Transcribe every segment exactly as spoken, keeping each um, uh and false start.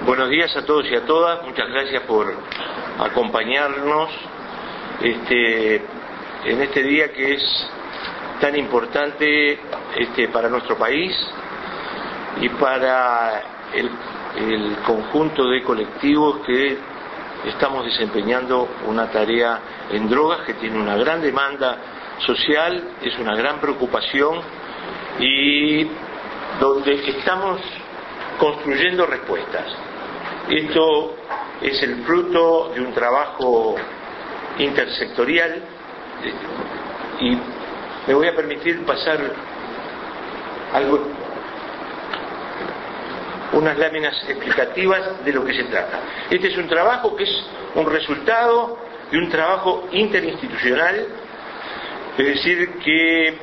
Buenos días a todos y a todas, muchas gracias por acompañarnos este, en este día que es tan importante este, para nuestro país y para el, el conjunto de colectivos que estamos desempeñando una tarea en drogas que tiene una gran demanda social, es una gran preocupación y donde estamos construyendo respuestas. Esto es el fruto de un trabajo intersectorial y me voy a permitir pasar algo, unas láminas explicativas de lo que se trata. Este es un trabajo que es un resultado de un trabajo interinstitucional, es decir, que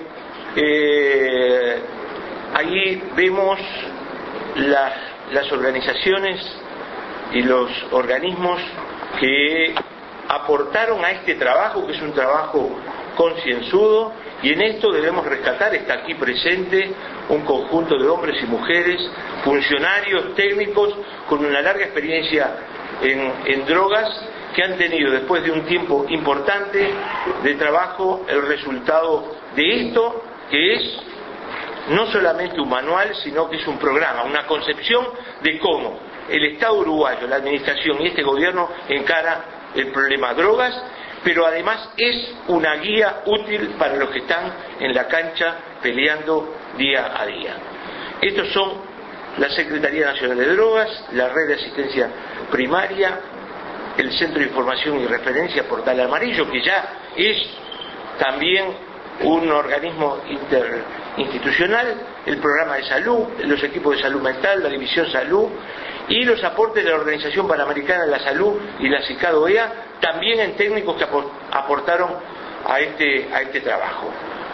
eh, ahí vemos las, las organizaciones y los organismos que aportaron a este trabajo, que es un trabajo concienzudo, y en esto debemos rescatar, está aquí presente un conjunto de hombres y mujeres, funcionarios técnicos con una larga experiencia en, en drogas, que han tenido después de un tiempo importante de trabajo el resultado de esto, que es no solamente un manual, sino que es un programa, una concepción de cómo el Estado uruguayo, la administración y este gobierno encara el problema drogas, pero además es una guía útil para los que están en la cancha peleando día a día. Estos son la Secretaría Nacional de Drogas, la Red de Asistencia Primaria, el Centro de Información y Referencia Portal Amarillo, que ya es también un organismo interinstitucional, el programa de salud, los equipos de salud mental, la división salud y los aportes de la Organización Panamericana de la Salud y la CICAD-O E A, también en técnicos que aportaron a este, a este trabajo.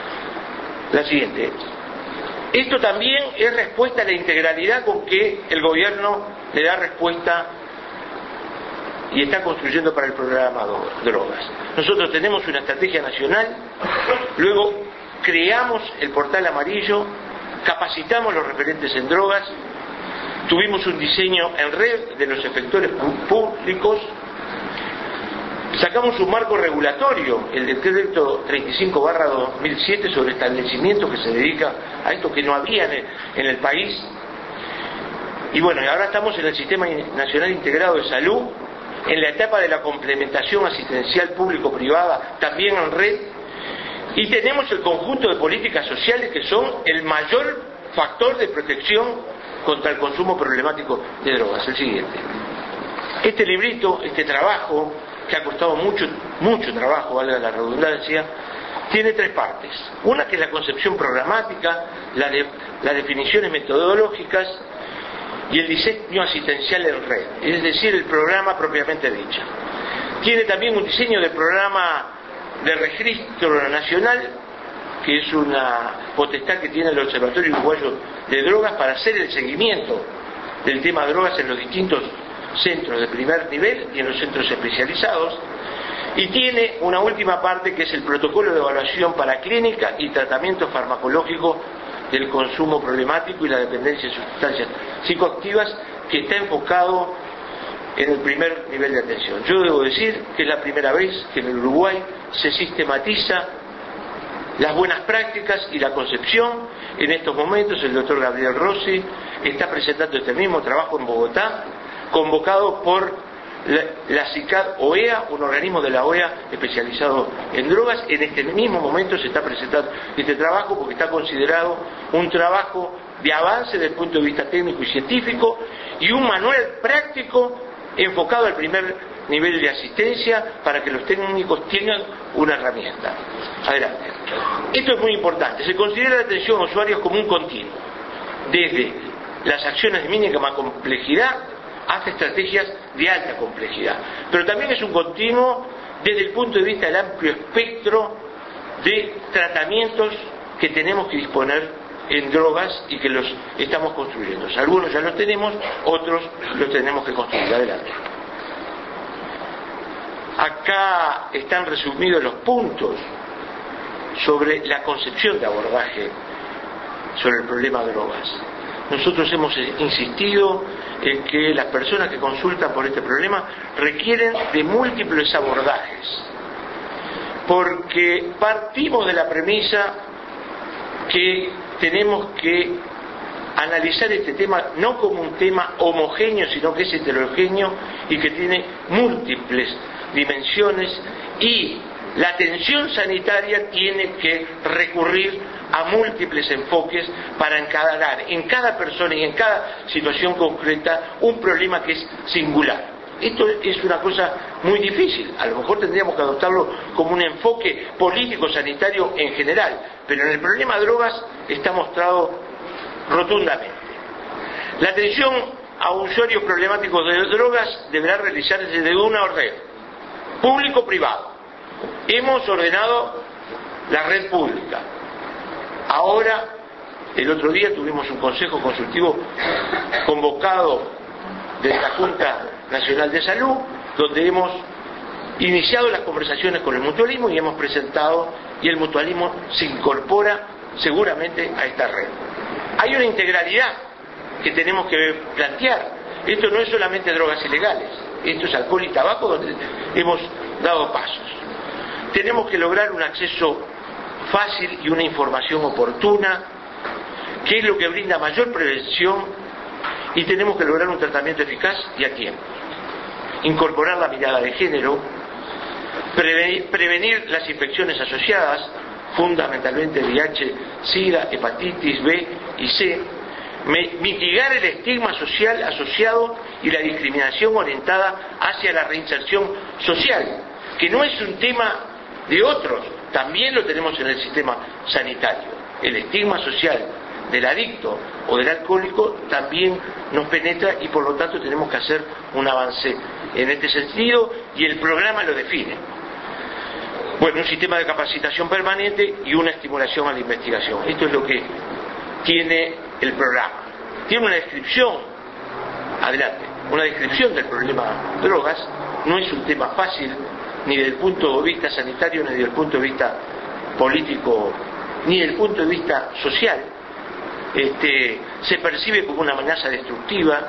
La siguiente. Esto también es respuesta a la integralidad con que el gobierno le da respuesta y está construyendo para el programa Drogas. Nosotros tenemos una estrategia nacional, luego creamos el portal amarillo, capacitamos los referentes en drogas, tuvimos un diseño en red de los efectores públicos, sacamos un marco regulatorio, el decreto treinta y cinco barra dos mil siete sobre establecimientos que se dedica a esto que no había en el, en el país, y bueno, ahora estamos en el Sistema Nacional Integrado de Salud, en la etapa de la complementación asistencial público-privada, también en red, y tenemos el conjunto de políticas sociales que son el mayor factor de protección contra el consumo problemático de drogas. El siguiente. Este librito, este trabajo, que ha costado mucho, mucho trabajo, valga la redundancia, tiene tres partes. Una que es la concepción programática, la de, las definiciones metodológicas, y el diseño asistencial en red, es decir, el programa propiamente dicho. Tiene también un diseño de programa de registro nacional, que es una potestad que tiene el Observatorio Uruguayo de Drogas para hacer el seguimiento del tema drogas en los distintos centros de primer nivel y en los centros especializados. Y tiene una última parte que es el protocolo de evaluación para clínica y tratamiento farmacológico del consumo problemático y la dependencia de sustancias psicoactivas, que está enfocado en el primer nivel de atención. Yo debo decir que es la primera vez que en el Uruguay se sistematiza las buenas prácticas y la concepción. En estos momentos el doctor Gabriel Rossi está presentando este mismo trabajo en Bogotá, convocado por la, la CICAD-O E A, un organismo de la O E A especializado en drogas. En este mismo momento se está presentando este trabajo porque está considerado un trabajo de avance desde el punto de vista técnico y científico y un manual práctico enfocado al primer nivel de asistencia para que los técnicos tengan una herramienta. Adelante. Esto es muy importante. Se considera la atención a usuarios como un continuo, desde las acciones de mínima complejidad hasta estrategias de alta complejidad. Pero también es un continuo desde el punto de vista del amplio espectro de tratamientos que tenemos que disponer en drogas y que los estamos construyendo. Algunos ya los tenemos, otros los tenemos que construir. Adelante. Acá están resumidos los puntos sobre la concepción de abordaje sobre el problema de drogas. nosotros hemos insistido en que las personas que consultan por este problema requieren de múltiples abordajes, porque partimos de la premisa que tenemos que analizar este tema no como un tema homogéneo, sino que es heterogéneo y que tiene múltiples dimensiones, y la atención sanitaria tiene que recurrir a múltiples enfoques para encarar en cada persona y en cada situación concreta un problema que es singular. Esto es una cosa muy difícil, a lo mejor tendríamos que adoptarlo como un enfoque político-sanitario en general, pero en el problema de drogas está mostrado rotundamente. La atención a usuarios problemáticos de drogas deberá realizarse de una orden, público-privado. Hemos ordenado la red pública. Ahora, el otro día tuvimos un consejo consultivo convocado de la Junta Nacional de Salud, donde hemos iniciado las conversaciones con el mutualismo y hemos presentado, y el mutualismo se incorpora seguramente a esta red. Hay una integralidad que tenemos que plantear. Esto no es solamente drogas ilegales, esto es alcohol y tabaco, donde hemos dado pasos. Tenemos que lograr un acceso fácil y una información oportuna, que es lo que brinda mayor prevención, y tenemos que lograr un tratamiento eficaz y a tiempo. Incorporar la mirada de género, prevenir, prevenir las infecciones asociadas, fundamentalmente V I H, SIDA, hepatitis B y C, mitigar el estigma social asociado y la discriminación orientada hacia la reinserción social, que no es un tema de otros, también lo tenemos en el sistema sanitario. El estigma social del adicto o del alcohólico también nos penetra, y por lo tanto tenemos que hacer un avance en este sentido, y el programa lo define. Bueno, un sistema de capacitación permanente y una estimulación a la investigación. Esto es lo que tiene el programa. Tiene una descripción, adelante, una descripción del problema drogas. No es un tema fácil, ni desde el punto de vista sanitario, ni desde el punto de vista político, ni desde el punto de vista social. Este, se percibe como una amenaza destructiva,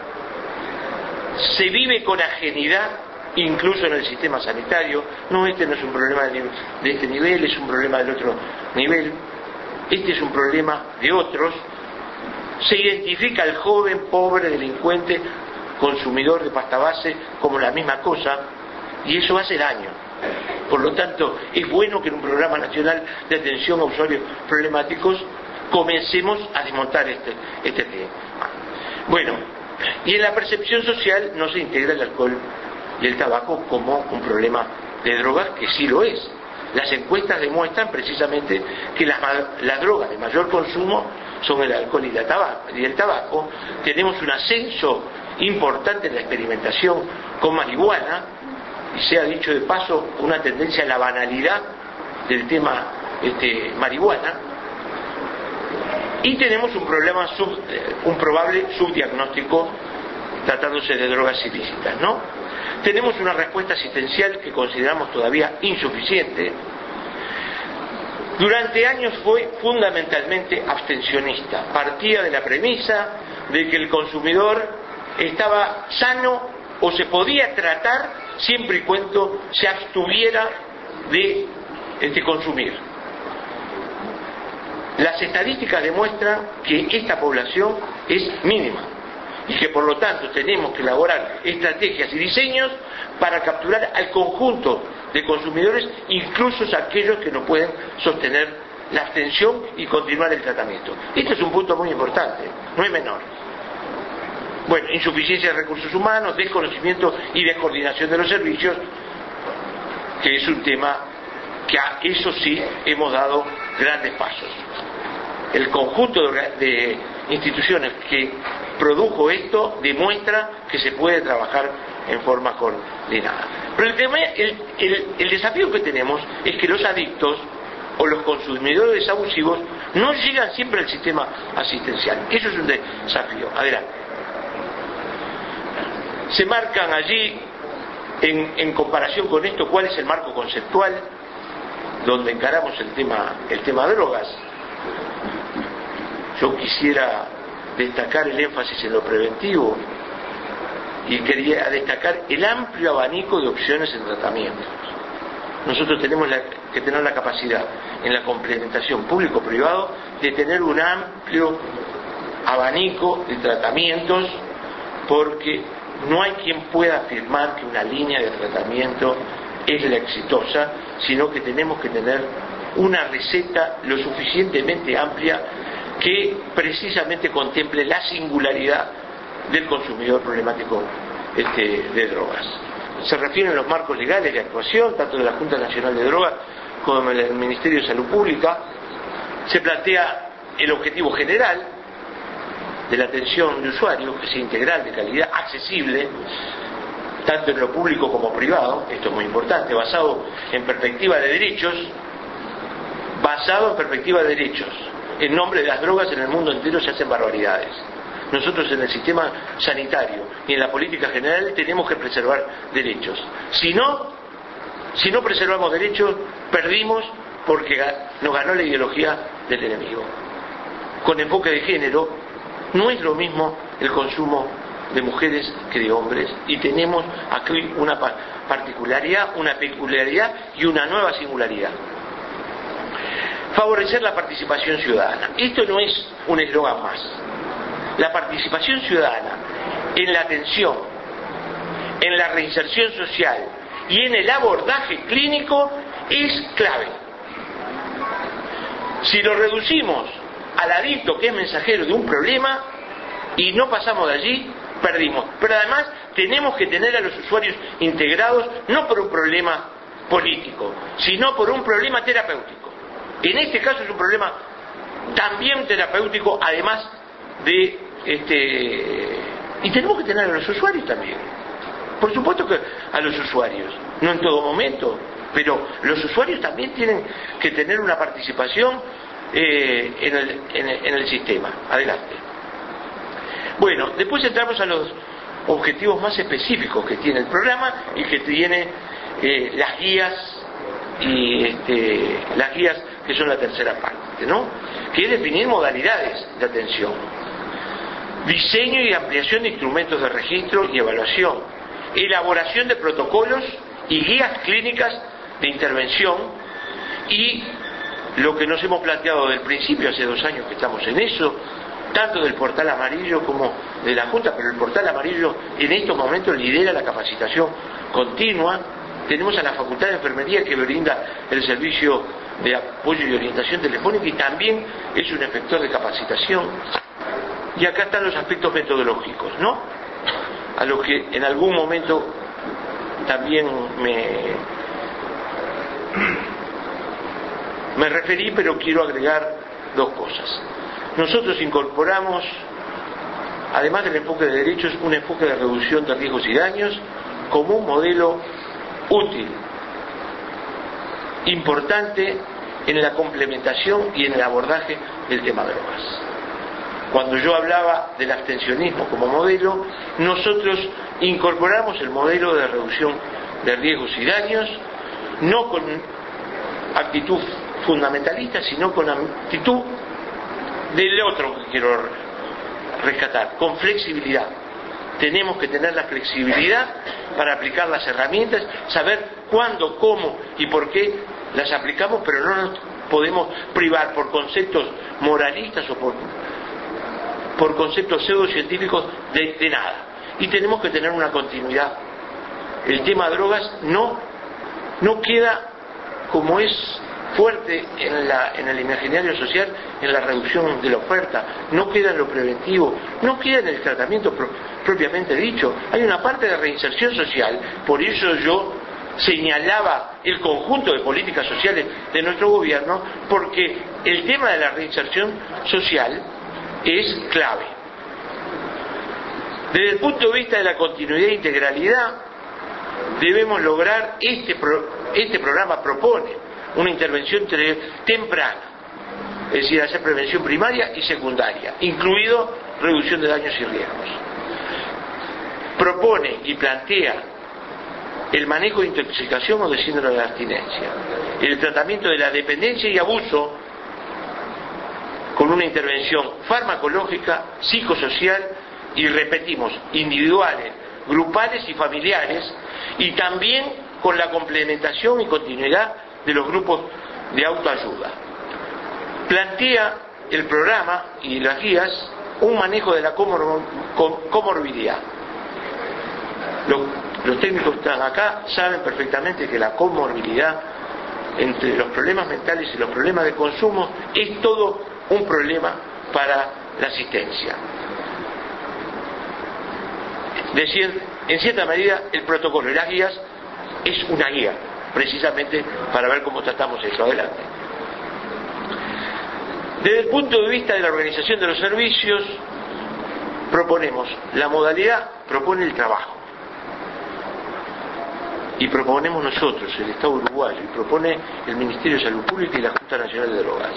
se vive con ajenidad incluso en el sistema sanitario. No, este no es un problema de, de este nivel, es un problema del otro nivel, este es un problema de otros. Se identifica al joven, pobre, delincuente, consumidor de pasta base como la misma cosa, y eso hace daño. Por lo tanto, es bueno que en un programa nacional de atención a usuarios problemáticos comencemos a desmontar este, este tema. Bueno, y en la percepción social no se integra el alcohol y el tabaco como un problema de drogas, que sí lo es. Las encuestas demuestran precisamente que las, las drogas de mayor consumo son el alcohol y, la tabaco, y el tabaco. Tenemos un ascenso importante en la experimentación con marihuana, y se ha dicho de paso una tendencia a la banalidad del tema este, marihuana, y tenemos un problema sub, un probable subdiagnóstico tratándose de drogas ilícitas, ¿no? Tenemos una respuesta asistencial que consideramos todavía insuficiente. Durante años fue fundamentalmente abstencionista, partía de la premisa de que el consumidor estaba sano o se podía tratar siempre y cuando se abstuviera de este, consumir. Las estadísticas demuestran que esta población es mínima y que por lo tanto tenemos que elaborar estrategias y diseños para capturar al conjunto de consumidores, incluso aquellos que no pueden sostener la abstención y continuar el tratamiento. Este es un punto muy importante, no es menor. Bueno, insuficiencia de recursos humanos, desconocimiento y descoordinación de los servicios, que es un tema que a eso sí hemos dado grandes pasos. El conjunto de, de instituciones que produjo esto demuestra que se puede trabajar en forma coordinada. Pero el, tema, el, el, el desafío que tenemos es que los adictos o los consumidores abusivos no llegan siempre al sistema asistencial. Eso es un desafío. Adelante. Se marcan allí, en, en comparación con esto, cuál es el marco conceptual donde encaramos el tema, el tema drogas. Yo quisiera destacar el énfasis en lo preventivo y quería destacar el amplio abanico de opciones en tratamientos. Nosotros tenemos la, que tener la capacidad en la complementación público-privado de tener un amplio abanico de tratamientos, porque no hay quien pueda afirmar que una línea de tratamiento es la exitosa, sino que tenemos que tener una receta lo suficientemente amplia que precisamente contemple la singularidad del consumidor problemático este, de drogas. Se refieren a los marcos legales de actuación, tanto de la Junta Nacional de Drogas como del Ministerio de Salud Pública. Se plantea el objetivo general de la atención de usuario, que sea integral, de calidad, accesible, tanto en lo público como privado, esto es muy importante, basado en perspectiva de derechos, basado en perspectiva de derechos. En nombre de las drogas en el mundo entero se hacen barbaridades. Nosotros en el sistema sanitario y en la política general tenemos que preservar derechos. Si no, si no preservamos derechos, perdimos, porque nos ganó la ideología del enemigo. Con enfoque de género, no es lo mismo el consumo de mujeres que de hombres, y tenemos aquí una particularidad, una peculiaridad y una nueva singularidad. Favorecer la participación ciudadana. Esto no es un eslogan más. La participación ciudadana en la atención, en la reinserción social y en el abordaje clínico es clave. Si lo reducimos al adicto que es mensajero de un problema y no pasamos de allí, perdimos. Pero además tenemos que tener a los usuarios integrados no por un problema político, sino por un problema terapéutico. En este caso es un problema también terapéutico, además de este y tenemos que tener a los usuarios también. Por supuesto que a los usuarios, no en todo momento, pero los usuarios también tienen que tener una participación eh, en, el, en, el, en el sistema. Adelante. Bueno, después entramos a los objetivos más específicos que tiene el programa y que tiene eh, las guías y este, las guías que son la tercera parte, ¿no? Que es definir modalidades de atención, diseño y ampliación de instrumentos de registro y evaluación, elaboración de protocolos y guías clínicas de intervención, y lo que nos hemos planteado desde el principio, hace dos años que estamos en eso, tanto del portal amarillo como de la Junta, pero el portal amarillo en estos momentos lidera la capacitación continua. Tenemos a la Facultad de Enfermería que brinda el servicio de apoyo y orientación telefónica y también es un efector de capacitación. Y acá están los aspectos metodológicos, ¿no? A los que en algún momento también me, me referí, pero quiero agregar dos cosas. Nosotros incorporamos, además del enfoque de derechos, un enfoque de reducción de riesgos y daños como un modelo útil, importante en la complementación y en el abordaje del tema drogas. Cuando yo hablaba del abstencionismo como modelo, nosotros incorporamos el modelo de reducción de riesgos y daños, no con actitud fundamentalista, sino con actitud del otro que quiero rescatar, con flexibilidad. Tenemos que tener la flexibilidad para aplicar las herramientas, saber cuándo, cómo y por qué las aplicamos, pero no nos podemos privar por conceptos moralistas o por, por conceptos pseudocientíficos de, de nada. Y tenemos que tener una continuidad. El tema drogas no, no queda como es fuerte en, la, en el imaginario social, en la reducción de la oferta, no queda en lo preventivo, no queda en el tratamiento pro, propiamente dicho. Hay una parte de reinserción social, por eso yo señalaba el conjunto de políticas sociales de nuestro gobierno, porque el tema de la reinserción social es clave. Desde el punto de vista de la continuidad e integralidad, debemos lograr, este, pro, este programa propone una intervención temprana, es decir, hacer prevención primaria y secundaria, incluido reducción de daños y riesgos. Propone y plantea el manejo de intoxicación o de síndrome de abstinencia, el tratamiento de la dependencia y abuso con una intervención farmacológica, psicosocial y, repetimos, individuales, grupales y familiares, y también con la complementación y continuidad de los grupos de autoayuda. Plantea el programa y las guías un manejo de la comor comorbilidad. Los, los técnicos que están acá saben perfectamente que la comorbilidad entre los problemas mentales y los problemas de consumo es todo un problema para la asistencia. De cier en cierta medida, el protocolo y las guías es una guía, precisamente para ver cómo tratamos eso. Adelante. Desde el punto de vista de la organización de los servicios, proponemos la modalidad, propone el trabajo. Y proponemos nosotros, el Estado uruguayo, y propone el Ministerio de Salud Pública y la Junta Nacional de Drogas.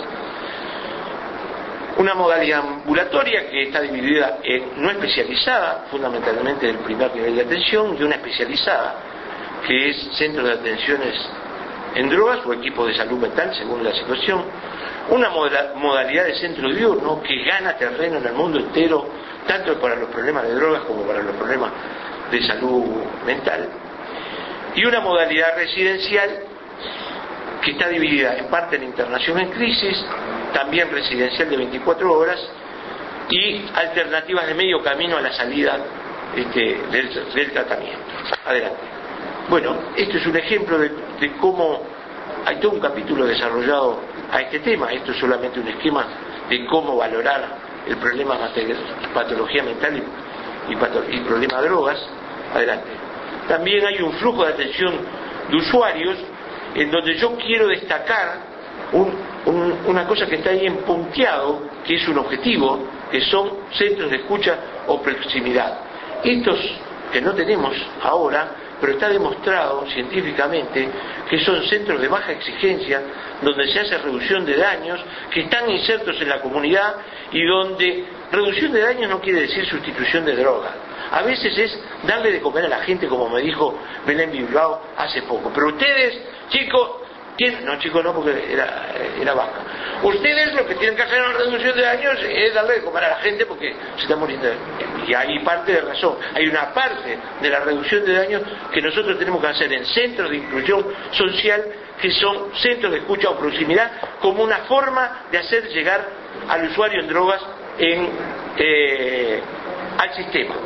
Una modalidad ambulatoria que está dividida en no especializada, fundamentalmente en el primer nivel de atención, y una especializada, que es centro de atenciones en drogas o equipos de salud mental, según la situación. Una modalidad de centro diurno que gana terreno en el mundo entero, tanto para los problemas de drogas como para los problemas de salud mental. Y una modalidad residencial que está dividida en parte en internación en crisis, también residencial de veinticuatro horas, y alternativas de medio camino a la salida este, del, del tratamiento. Adelante. Bueno, esto es un ejemplo de, de cómo hay todo un capítulo desarrollado a este tema. Esto es solamente un esquema de cómo valorar el problema de patología mental y, y, pato, y problema de drogas. Adelante. También hay un flujo de atención de usuarios en donde yo quiero destacar un, un, una cosa que está ahí en punteado, que es un objetivo, que son centros de escucha o proximidad. Estos que no tenemos ahora, pero está demostrado científicamente que son centros de baja exigencia, donde se hace reducción de daños, que están insertos en la comunidad y donde reducción de daños no quiere decir sustitución de drogas. A veces es darle de comer a la gente, como me dijo Belén Bilbao hace poco. Pero ustedes, chicos, tienen... no chicos no, porque era, era vaca. Ustedes lo que tienen que hacer en la reducción de daños es darle de comer a la gente porque se está muriendo. Y hay parte de razón. Hay una parte de la reducción de daños que nosotros tenemos que hacer en centros de inclusión social, que son centros de escucha o proximidad, como una forma de hacer llegar al usuario en drogas en, eh, al sistema.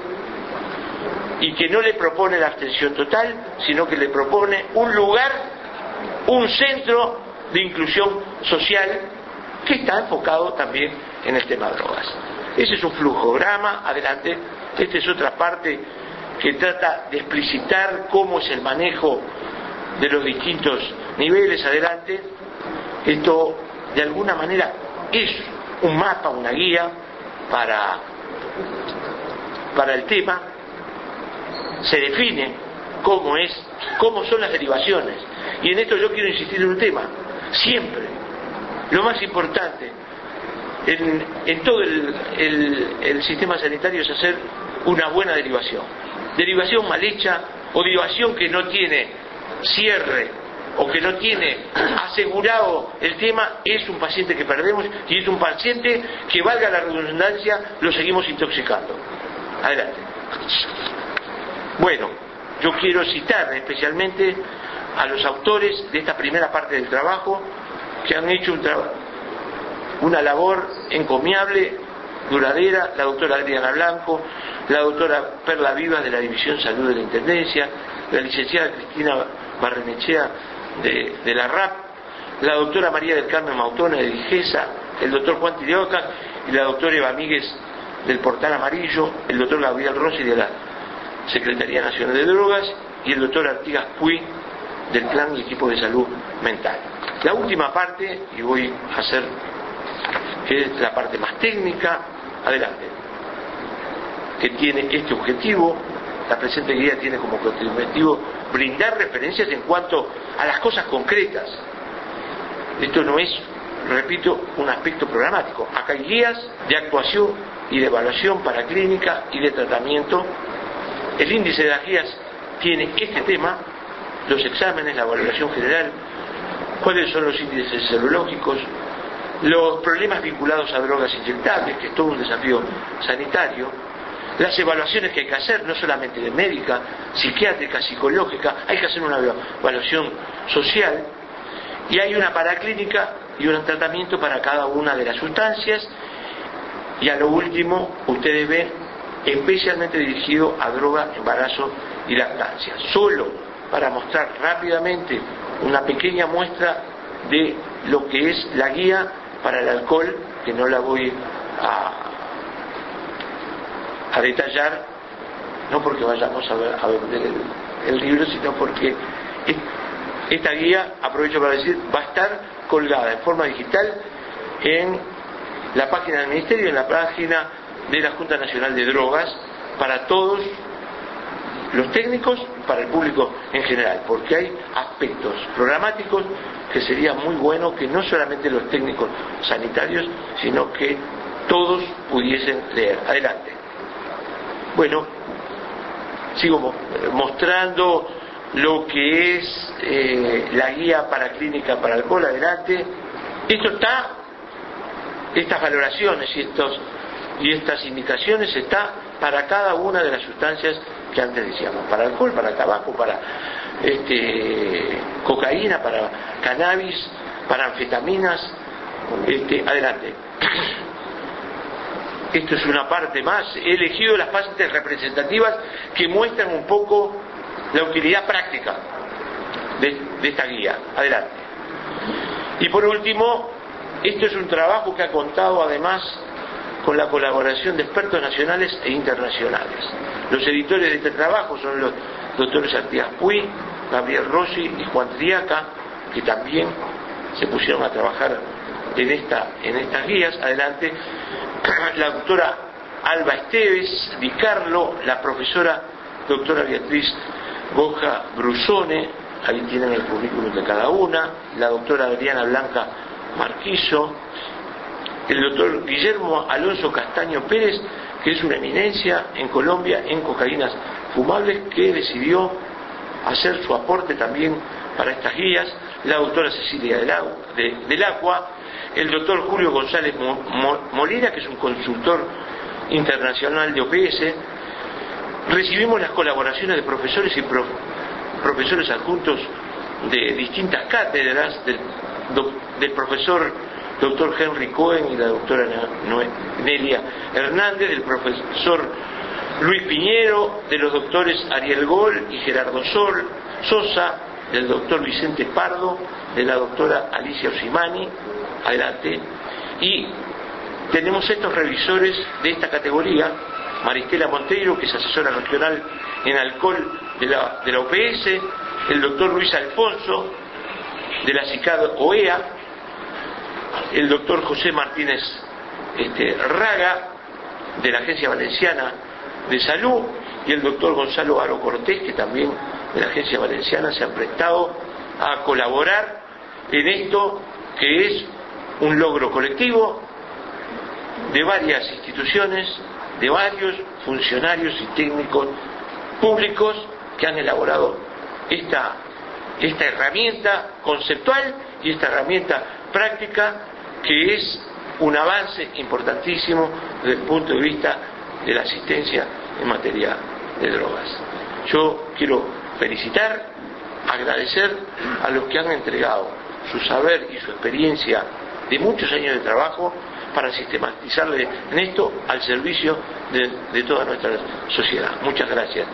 Y que no le propone la abstención total, sino que le propone un lugar, un centro de inclusión social que está enfocado también en el tema de drogas. Ese es un flujograma. Adelante. Esta es otra parte que trata de explicitar cómo es el manejo de los distintos niveles. Adelante. Esto de alguna manera es un mapa, una guía para, para el tema. Se define cómo es, cómo son las derivaciones. Y en esto yo quiero insistir en un tema. Siempre, lo más importante en, en todo el, el, el sistema sanitario es hacer una buena derivación. Derivación mal hecha o derivación que no tiene cierre o que no tiene asegurado el tema, es un paciente que perdemos y es un paciente que, valga la redundancia, lo seguimos intoxicando. Adelante. Bueno, yo quiero citar especialmente a los autores de esta primera parte del trabajo, que han hecho un una labor encomiable, duradera: la doctora Adriana Blanco, la doctora Perla Vivas de la División Salud de la Intendencia, la licenciada Cristina Barrenechea de, de la R A P, la doctora María del Carmen Mautona de Digesa, el doctor Juan Tidioca y la doctora Eva Míguez del Portal Amarillo, el doctor Gabriel Rossi de la Secretaría Nacional de Drogas y el doctor Artigas Puy del Plan y Equipo de Salud Mental. La última parte, y voy a hacer, que es la parte más técnica, adelante, que tiene este objetivo. La presente guía tiene como objetivo brindar referencias en cuanto a las cosas concretas. Esto no es, repito, un aspecto programático. Acá hay guías de actuación y de evaluación para clínica y de tratamiento. El índice de las guías tiene este tema: los exámenes, la valoración general, cuáles son los índices serológicos, los problemas vinculados a drogas inyectables, que es todo un desafío sanitario, las evaluaciones que hay que hacer, no solamente de médica, psiquiátrica, psicológica, hay que hacer una evaluación social, y hay una paraclínica y un tratamiento para cada una de las sustancias, y a lo último, ustedes ven, especialmente dirigido a droga, embarazo y lactancia. Solo para mostrar rápidamente una pequeña muestra de lo que es la guía para el alcohol, que no la voy a, a detallar, no porque vayamos a, ver, a vender el, el libro, sino porque esta guía, aprovecho para decir, va a estar colgada en forma digital en la página del Ministerio, en la página de la Junta Nacional de Drogas, para todos los técnicos, para el público en general, porque hay aspectos programáticos que sería muy bueno que no solamente los técnicos sanitarios, sino que todos pudiesen leer. Adelante. Bueno, sigo mostrando lo que es eh, la guía para clínica para alcohol. Adelante. Esto está, estas valoraciones y estos y estas indicaciones está para cada una de las sustancias que antes decíamos, para alcohol, para tabaco, para este, cocaína, para cannabis, para anfetaminas. Este, adelante. Esto es una parte más. He elegido las partes representativas que muestran un poco la utilidad práctica de, de esta guía. Adelante. Y por último, esto es un trabajo que ha contado además con la colaboración de expertos nacionales e internacionales. Los editores de este trabajo son los doctores Artigas Puy, Gabriel Rossi y Juan Triaca, que también se pusieron a trabajar en, esta, en estas guías. Adelante. La doctora Alba Esteves Di Carlo, la profesora doctora Beatriz Goja Brusone, ahí tienen el currículum de cada una, la doctora Adriana Blanca Marquiso, el doctor Guillermo Alonso Castaño Pérez, que es una eminencia en Colombia en cocaínas fumables, que decidió hacer su aporte también para estas guías, la doctora Cecilia del Acua, el doctor Julio González Molina, que es un consultor internacional de O P S. Recibimos las colaboraciones de profesores y prof, profesores adjuntos de distintas cátedras, del, do, del profesor doctor Henry Cohen y la doctora Nelia Hernández, del profesor Luis Piñero, de los doctores Ariel Gol y Gerardo Sol, Sosa, del doctor Vicente Pardo, de la doctora Alicia Osimani. Adelante. Y tenemos estos revisores de esta categoría: Maristela Monteiro, que es asesora regional en alcohol de la, de la O P S, el doctor Luis Alfonso, de la CICAD O E A, el doctor José Martínez este, Raga, de la Agencia Valenciana de Salud, y el doctor Gonzalo Aro Cortés, que también de la Agencia Valenciana se han prestado a colaborar en esto, que es un logro colectivo de varias instituciones, de varios funcionarios y técnicos públicos que han elaborado esta, esta herramienta conceptual y esta herramienta práctica, que es un avance importantísimo desde el punto de vista de la asistencia en materia de drogas. Yo quiero felicitar, agradecer a los que han entregado su saber y su experiencia de muchos años de trabajo para sistematizarle en esto al servicio de, de toda nuestra sociedad. Muchas gracias.